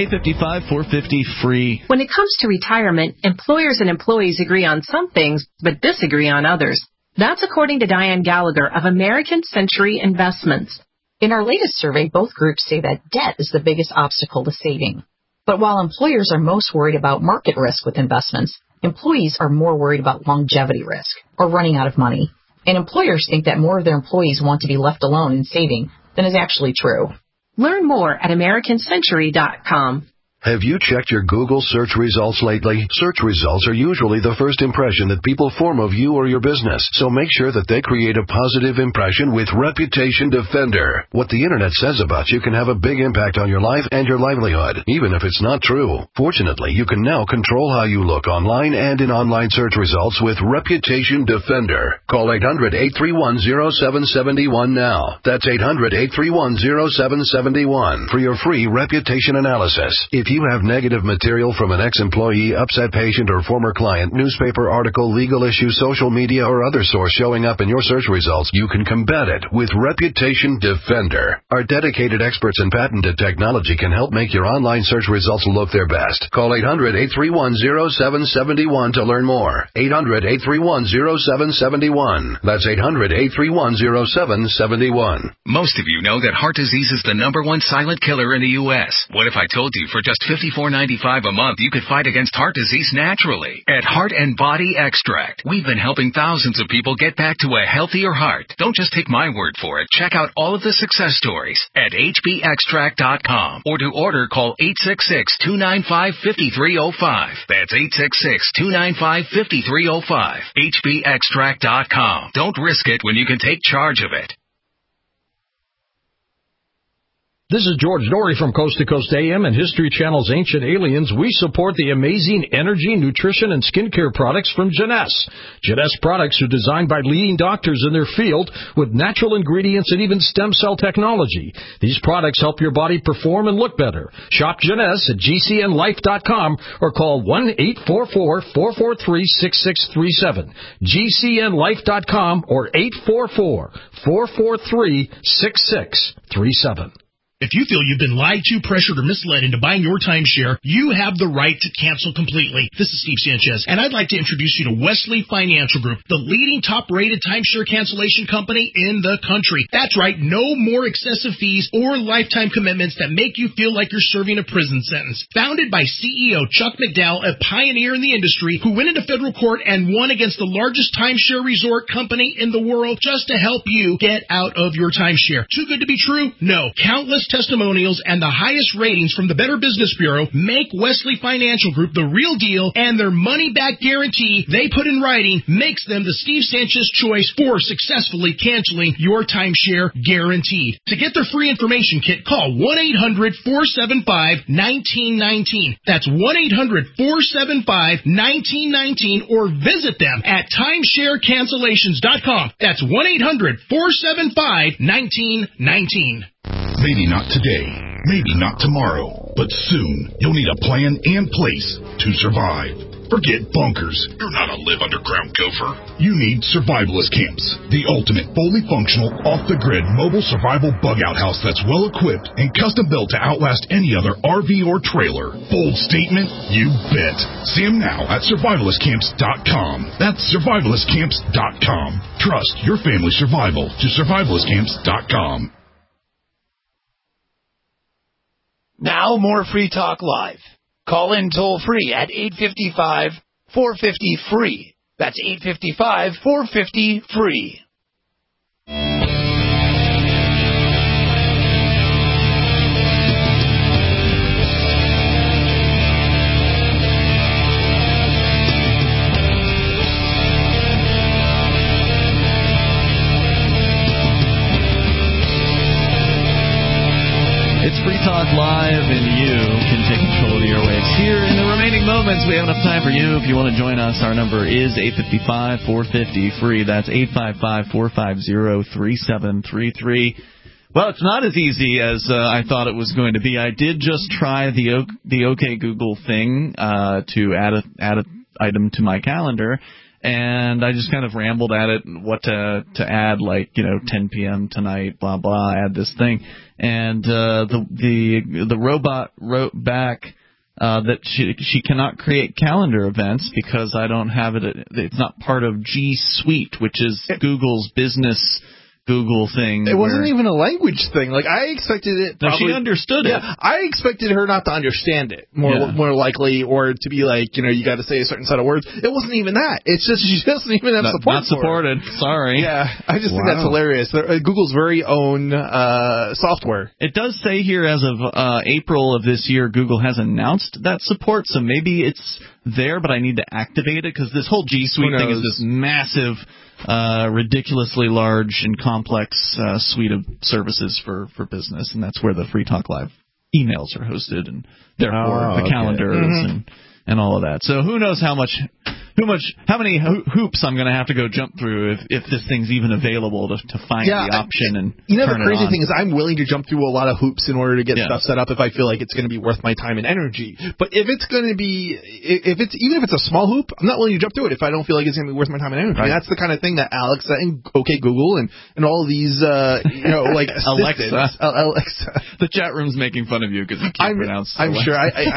855-450-FREE. When it comes to retirement, employers and employees agree on some things, but disagree on others. That's according to Diane Gallagher of American Century Investments. In our latest survey, both groups say that debt is the biggest obstacle to saving. But while employers are most worried about market risk with investments, employees are more worried about longevity risk or running out of money. And employers think that more of their employees want to be left alone in saving than is actually true. Learn more at AmericanCentury.com. Have you checked your Google search results lately? Search results are usually the first impression that people form of you or your business, so make sure that they create a positive impression with Reputation Defender. What the internet says about you can have a big impact on your life and your livelihood, even if it's not true. Fortunately, you can now control how you look online and in online search results with Reputation Defender. Call 800-831-0771 now. That's 800-831-0771 for your free reputation analysis. If you have negative material from an ex-employee, upset patient, or former client, newspaper article, legal issue, social media, or other source showing up in your search results, you can combat it with Reputation Defender. Our dedicated experts in patented technology can help make your online search results look their best. Call 800-831-0771 to learn more. 800-831-0771. That's 800-831-0771. Most of you know that heart disease is the #1 silent killer in the U.S. What if I told you for just $54.95 a month, you could fight against heart disease naturally? At Heart and Body Extract, we've been helping thousands of people get back to a healthier heart. Don't just take my word for it. Check out all of the success stories at hbextract.com, or to order, call 866-295-5305. That's 866-295-5305. hbextract.com. Don't risk it when you can take charge of it. This is George Norrie from Coast to Coast AM and History Channel's Ancient Aliens. We support the amazing energy, nutrition, and skincare products from Jeunesse. Jeunesse products are designed by leading doctors in their field with natural ingredients and even stem cell technology. These products help your body perform and look better. Shop Jeunesse at gcnlife.com or call 1-844-443-6637. gcnlife.com or 844-443-6637. If you feel you've been lied to, pressured, or misled into buying your timeshare, you have the right to cancel completely. This is Steve Sanchez, and I'd like to introduce you to Wesley Financial Group, the leading top-rated timeshare cancellation company in the country. That's right, no more excessive fees or lifetime commitments that make you feel like you're serving a prison sentence. Founded by CEO Chuck McDowell, a pioneer in the industry who went into federal court and won against the largest timeshare resort company in the world just to help you get out of your timeshare. Too good to be true? No. Countless testimonials and the highest ratings from the Better Business Bureau make Wesley Financial Group the real deal, and their money-back guarantee they put in writing makes them the Steve Sanchez choice for successfully canceling your timeshare guaranteed. To get their free information kit, call 1-800-475-1919. That's 1-800-475-1919, or visit them at timesharecancellations.com. That's 1-800-475-1919. Maybe not today, maybe not tomorrow, but soon you'll need a plan and place to survive. Forget bunkers. You're not a live underground gopher. You need Survivalist Camps, the ultimate fully functional, off-the-grid mobile survival bug-out house that's well-equipped and custom-built to outlast any other RV or trailer. Bold statement? You bet. See them now at survivalistcamps.com. That's survivalistcamps.com. Trust your family's survival to survivalistcamps.com. Now more Free Talk Live. Call in toll free at 855-450-FREE. That's 855-450-FREE. It's Free Talk Live, and you can take control of your waves. Here in the remaining moments, we have enough time for you. If you want to join us, our number is 855-450-FREE. That's 855-450-3733. Well, it's not as easy as I thought it was going to be. I did just try the OK Google thing to add an item to my calendar. And I just kind of rambled at it, what to add, 10 p.m. tonight, blah, blah, add this thing. And the robot wrote back that she cannot create calendar events because I don't have it. It's not part of G Suite, which is Google's business Google thing. It wasn't even a language thing. I expected it. No, she understood it. I expected her not to understand it more likely, or to be you got to say a certain set of words. It wasn't even that. It's just she doesn't even have support. Not supported. Sorry. Yeah, I just think that's hilarious. Google's very own software. It does say here as of April of this year, Google has announced that support, so maybe it's there, but I need to activate it because this whole G Suite thing is this massive, ridiculously large and complex suite of services for business, and that's where the Free Talk Live emails are hosted, and therefore the calendars and all of that. So who knows how many hoops I'm going to have to go jump through if this thing's even available to find the option and turn it on. The crazy thing is I'm willing to jump through a lot of hoops in order to get stuff set up if I feel like it's going to be worth my time and energy. But if it's going to be, even if it's a small hoop, I'm not willing to jump through it if I don't feel like it's going to be worth my time and energy. Right. And that's the kind of thing that Alexa and OK Google and all of these, Alexa. Alexa. The chat room's making fun of you because you can't pronounce. I'm sure.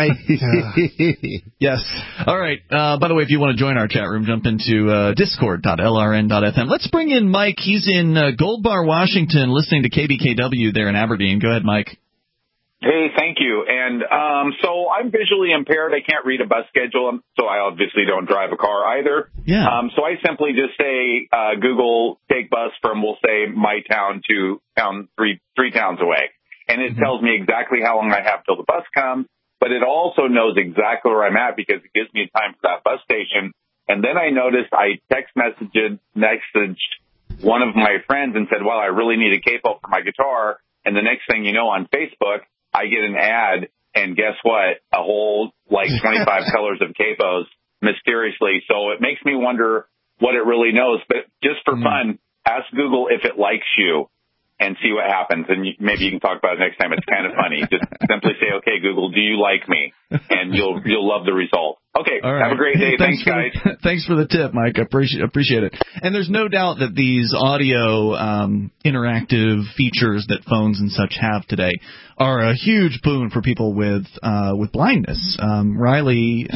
Yes. All right. By the way, if you want to join our chat room, jump into discord.lrn.fm. Let's bring in Mike. He's in Gold Bar, Washington, listening to KBKW there in Aberdeen. Go ahead, Mike. Hey, thank you. And so I'm visually impaired. I can't read a bus schedule, so I obviously don't drive a car either. Yeah. So I simply just say, Google, take bus from, we'll say, my town to town three towns away. And it tells me exactly how long I have till the bus comes. But it also knows exactly where I'm at because it gives me time for that bus station. And then I noticed I text messaged one of my friends and said, well, I really need a capo for my guitar. And the next thing you know, on Facebook, I get an ad, and guess what? A whole, 25 colors of capos mysteriously. So it makes me wonder what it really knows. But just for fun, ask Google if it likes you and see what happens. And maybe you can talk about it next time. It's kind of funny. Just simply say, okay, Google, do you like me? And you'll love the result. Okay, all right. Have a great day. Thanks guys. Thanks for the tip, Mike. I appreciate it. And there's no doubt that these audio interactive features that phones and such have today are a huge boon for people with blindness. Riley,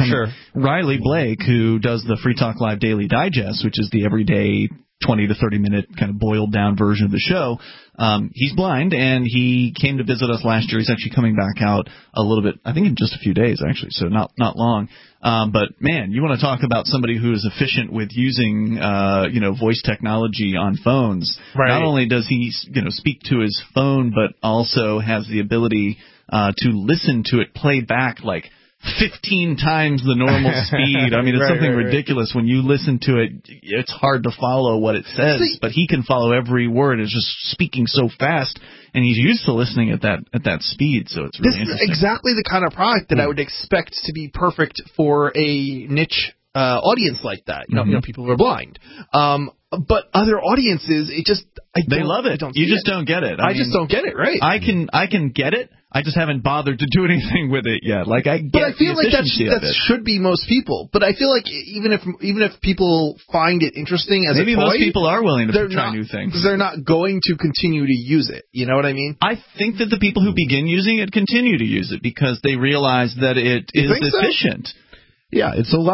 Riley Blake, who does the Free Talk Live Daily Digest, which is the everyday 20 to 30 minute kind of boiled down version of the show. He's blind, and he came to visit us last year. He's actually coming back out a little bit, I think in just a few days, actually, so not long. But man, you want to talk about somebody who is efficient with using voice technology on phones. Right. Not only does he speak to his phone, but also has the ability to listen to it play back 15 times the normal speed. I mean, it's something ridiculous. When you listen to it, it's hard to follow what it says, but he can follow every word. It's just speaking so fast, and he's used to listening at that speed, so it's really interesting. This is exactly the kind of product that I would expect to be perfect for a niche audience like that. You know, people who are blind. But other audiences, they love it. You just don't get it. I just don't get it, right? I can get it. I just haven't bothered to do anything with it yet. But I feel like that should be most people. But I feel like even if people find it interesting as a toy, maybe most people are willing to try new things. They're not going to continue to use it. You know what I mean? I think that the people who begin using it continue to use it because they realize that it is efficient. So? Yeah, it's a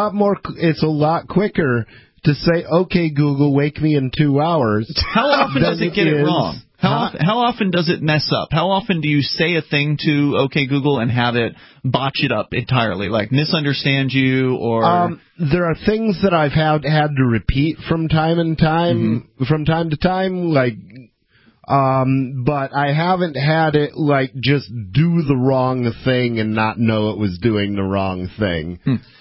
lot quicker to say, okay, Google, wake me in 2 hours. How often does it get it wrong? How often does it mess up? How often do you say a thing to OK Google and have it botch it up entirely, like misunderstand you or? There are things that I've had to repeat from time to time, but I haven't had it just do the wrong thing and not know it was doing the wrong thing.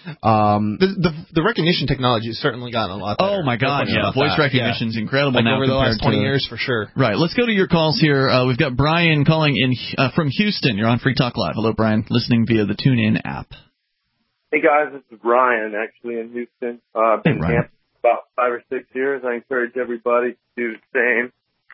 The recognition technology has certainly gotten a lot better. Oh my God, yeah, voice recognition is incredible now over the last 20 years for sure. Right, let's go to your calls here. We've got Brian calling in from Houston. You're on Free Talk Live. Hello, Brian. Listening via the TuneIn app. Hey guys, this is Brian actually in Houston. I've been camping about 5 or 6 years. I encourage everybody to do the same.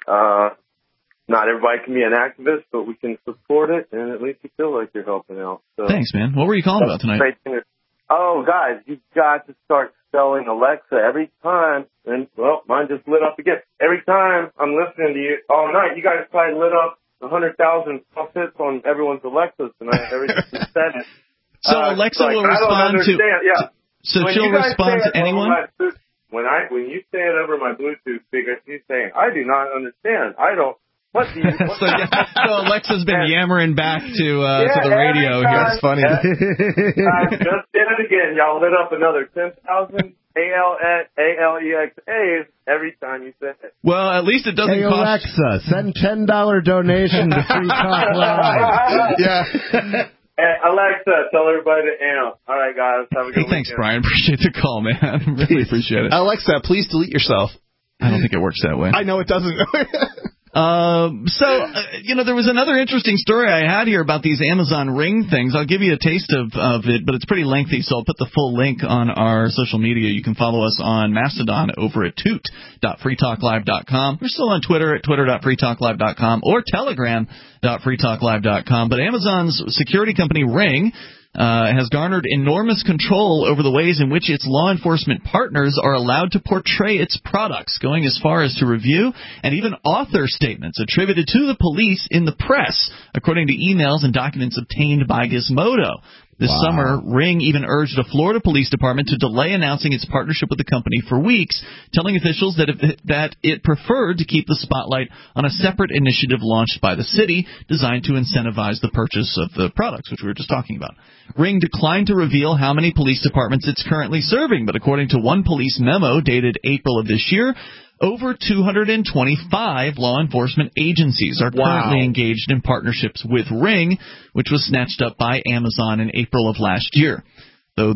Not everybody can be an activist, but we can support it, and at least you feel like you're helping out. So, thanks, man. What were you calling about tonight? Oh, guys, you've got to start selling Alexa every time. And, well, mine just lit up again. Every time I'm listening to you all night, you guys probably lit up 100,000 hits on everyone's Alexas tonight. Everything you said. So Alexa will respond to... Yeah. So she'll respond to anyone? When you say it over my Bluetooth speaker, she's saying, I do not understand. I don't... So Alexa's been yammering back to the radio here. It's funny. I just did it again. Y'all lit up another 10,000 ALEXAs every time you said it. Well, at least it doesn't cost... Alexa, send $10 donation to Free Talk Live. Yeah. Alexa, tell everybody to amp. All right, guys. Have a good weekend. Thanks, Brian. Appreciate the call, man. Really appreciate it. Alexa, please delete yourself. I don't think it works that way. I know it doesn't. There was another interesting story I had here about these Amazon Ring things. I'll give you a taste of it, but it's pretty lengthy, so I'll put the full link on our social media. You can follow us on Mastodon over at toot.freetalklive.com. We're still on Twitter at twitter.freetalklive.com or telegram.freetalklive.com. But Amazon's security company Ring has garnered enormous control over the ways in which its law enforcement partners are allowed to portray its products, going as far as to review and even author statements attributed to the police in the press, according to emails and documents obtained by Gizmodo. This summer, Ring even urged a Florida police department to delay announcing its partnership with the company for weeks, telling officials that it preferred to keep the spotlight on a separate initiative launched by the city designed to incentivize the purchase of the products, which we were just talking about. Ring declined to reveal how many police departments it's currently serving, but according to one police memo dated April of this year, over 225 law enforcement agencies are currently engaged in partnerships with Ring, which was snatched up by Amazon in April of last year. Through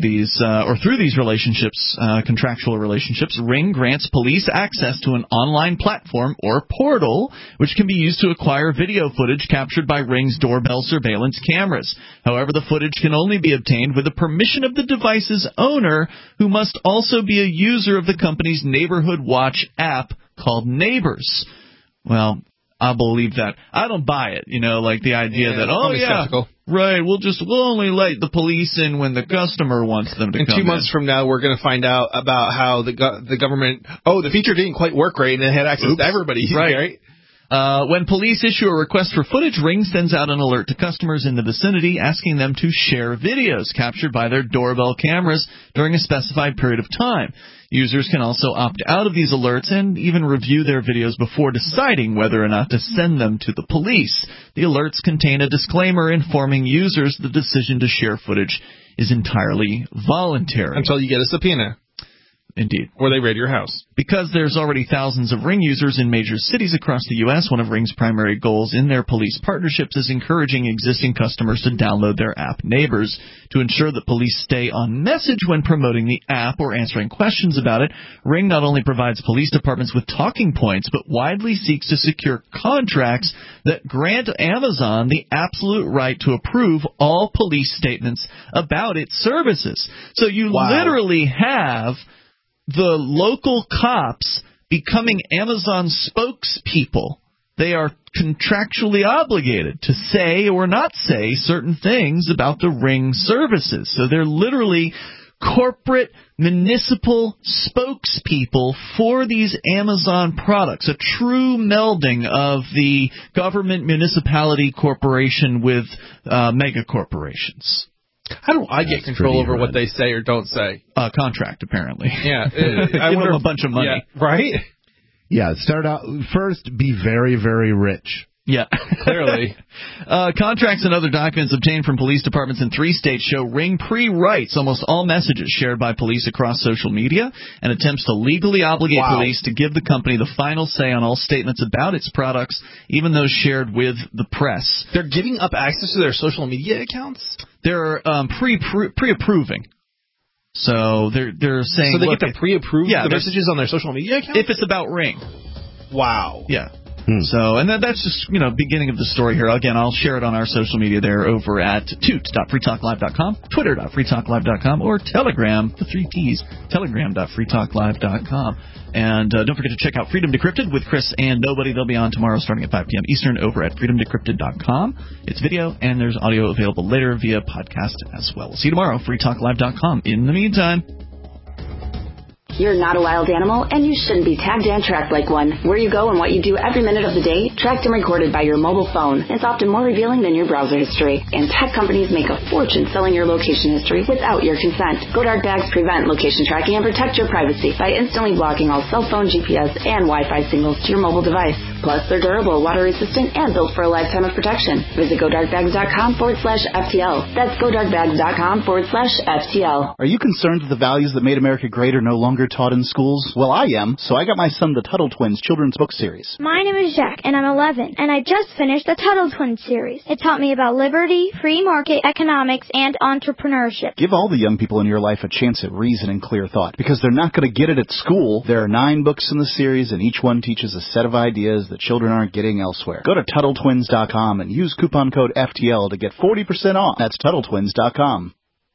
these relationships, contractual relationships, Ring grants police access to an online platform or portal which can be used to acquire video footage captured by Ring's doorbell surveillance cameras. However, the footage can only be obtained with the permission of the device's owner, who must also be a user of the company's Neighborhood Watch app called Neighbors. Well, I believe that. I don't buy it, like the idea that, right, we'll only let the police in when the customer wants them to come in. 2 months from now, we're going to find out about how the government, the feature didn't quite work right, and it had access to everybody. Right. When police issue a request for footage, Ring sends out an alert to customers in the vicinity asking them to share videos captured by their doorbell cameras during a specified period of time. Users can also opt out of these alerts and even review their videos before deciding whether or not to send them to the police. The alerts contain a disclaimer informing users the decision to share footage is entirely voluntary. Until you get a subpoena. Indeed. Or they raid your house. Because there's already thousands of Ring users in major cities across the U.S., one of Ring's primary goals in their police partnerships is encouraging existing customers to download their app Neighbors. To ensure that police stay on message when promoting the app or answering questions about it, Ring not only provides police departments with talking points, but widely seeks to secure contracts that grant Amazon the absolute right to approve all police statements about its services. So you literally have the local cops becoming Amazon spokespeople. They are contractually obligated to say or not say certain things about the Ring services. So they're literally corporate municipal spokespeople for these Amazon products, a true melding of the government municipality corporation with mega corporations. How do I get control over what they say or don't say? Contract, apparently. Yeah. I give them a bunch of money. Yeah, right? Yeah, start out first, be very, very rich. Yeah, clearly. Contracts and other documents obtained from police departments in 3 states show Ring pre-writes almost all messages shared by police across social media and attempts to legally obligate police to give the company the final say on all statements about its products, even those shared with the press. They're giving up access to their social media accounts? They're pre-approving. So they're saying... So they get to pre-approve the messages on their social media accounts? If it's about Ring. Wow. Yeah. So, and that's just, beginning of the story here. Again, I'll share it on our social media there over at toot.freetalklive.com, twitter.freetalklive.com, or Telegram, the 3 T's, telegram.freetalklive.com. And don't forget to check out Freedom Decrypted with Chris and Nobody. They'll be on tomorrow starting at 5 p.m. Eastern over at freedomdecrypted.com. It's video, and there's audio available later via podcast as well. We'll see you tomorrow, freetalklive.com. In the meantime... You're not a wild animal, and you shouldn't be tagged and tracked like one. Where you go and what you do every minute of the day, tracked and recorded by your mobile phone, is often more revealing than your browser history. And tech companies make a fortune selling your location history without your consent. GoDark bags prevent location tracking and protect your privacy by instantly blocking all cell phone, GPS, and Wi-Fi signals to your mobile device. Plus, they're durable, water-resistant, and built for a lifetime of protection. Visit GoDarkbags.com/FTL. That's GoDarkbags.com/FTL. Are you concerned that the values that made America great are no longer taught in schools? Well, I am, so I got my son the Tuttle Twins children's book series. My name is Jack, and I'm 11, and I just finished the Tuttle Twins series. It taught me about liberty, free market economics, and entrepreneurship. Give all the young people in your life a chance at reason and clear thought, because they're not going to get it at school. There are 9 books in the series, and each one teaches a set of ideas that children aren't getting elsewhere. Go to TuttleTwins.com and use coupon code FTL to get 40% off. That's TuttleTwins.com.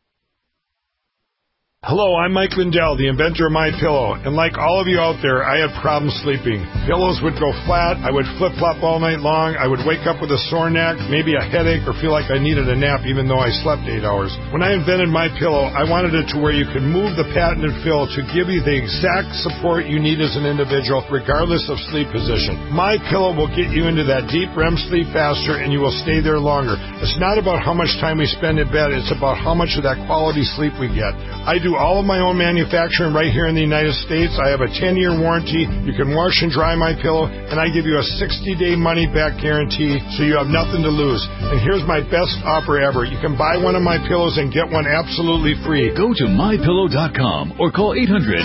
Hello, I'm Mike Lindell, the inventor of MyPillow, and like all of you out there, I had problems sleeping. Pillows would go flat, I would flip-flop all night long, I would wake up with a sore neck, maybe a headache, or feel like I needed a nap even though I slept 8 hours. When I invented MyPillow, I wanted it to where you could move the patented fill to give you the exact support you need as an individual, regardless of sleep position. MyPillow will get you into that deep REM sleep faster, and you will stay there longer. It's not about how much time we spend in bed, it's about how much of that quality sleep we get. I do all of my own manufacturing right here in the United States. I have a 10-year warranty. You can wash and dry my pillow, and I give you a 60-day money-back guarantee, so you have nothing to lose. And here's my best offer ever. You can buy one of my pillows and get one absolutely free. Go to MyPillow.com or call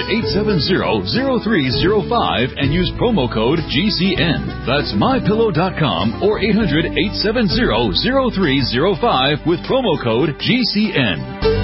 800-870-0305 and use promo code GCN. That's MyPillow.com or 800-870-0305 with promo code GCN.